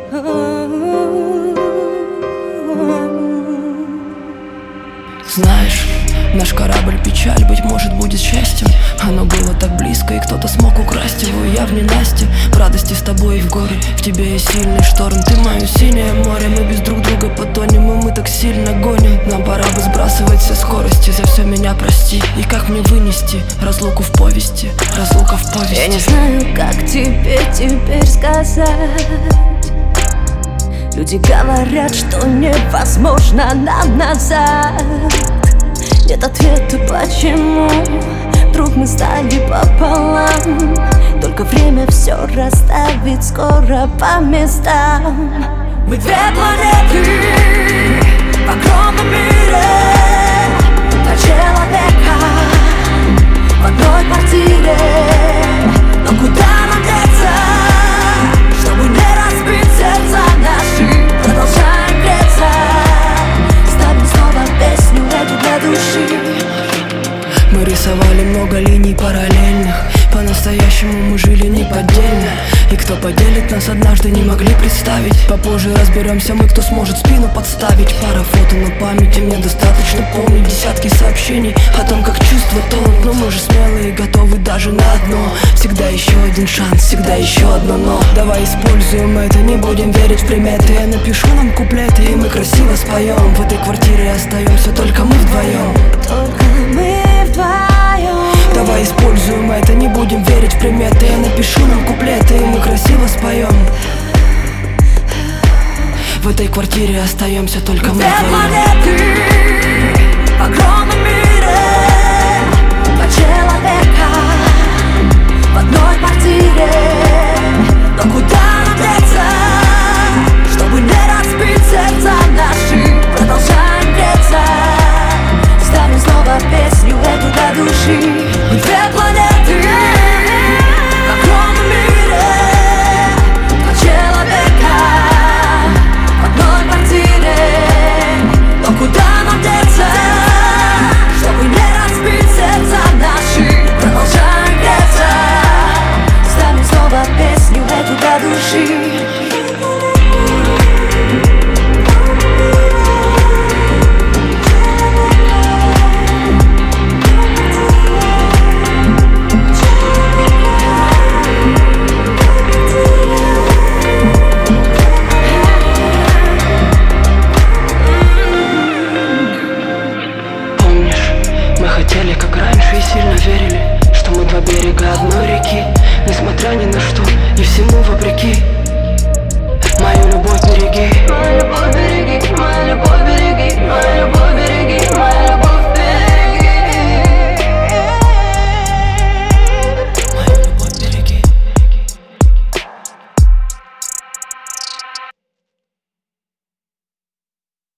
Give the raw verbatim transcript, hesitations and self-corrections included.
Знаешь, наш корабль печаль, быть может, будет счастьем. Оно было так близко, и кто-то смог украсть его. Я в ненастье, в радости с тобой и в горе. В тебе есть сильный шторм, ты мое синее море. Мы без друг друга потонем, и мы так сильно гоним. Нам пора бы сбрасывать все скорости. За все меня прости, и как мне вынести разлуку в повести, разлука в повести. Я не знаю, как тебе теперь сказать. Люди говорят, что невозможно нам назад. Нет ответа, почему вдруг мы стали пополам. Только время все расставит скоро по местам. Мы две планеты в огромном мире, два человека в одной квартире. Но куда нам деться, чтобы не разбить сердца наши? Продолжаем греться, ставим снова песню эту для души. Мы рисовали много линий параллельных. По-настоящему мы жили неподдельно. И кто поделит нас однажды, не могли представить. Попозже разберемся мы, кто сможет спину подставить. Пара фото на памяти, мне достаточно помнить десятки сообщений о том, как чувства тонут. Но мы же смелые, готовы даже на одно. Всегда еще один шанс, всегда еще одно но. Давай используем это, не будем верить в приметы. Я напишу нам куплеты, и мы красиво споем. В этой квартире остаемся только мы вдвоем. Только мы вдвоем. Давай используем это, не будем верить в приметы. Я напишу нам куплеты, и мы красиво споем. В этой квартире остаемся только мы вдвоем. Две планеты в огромном мире, два человека в одной квартире. Но куда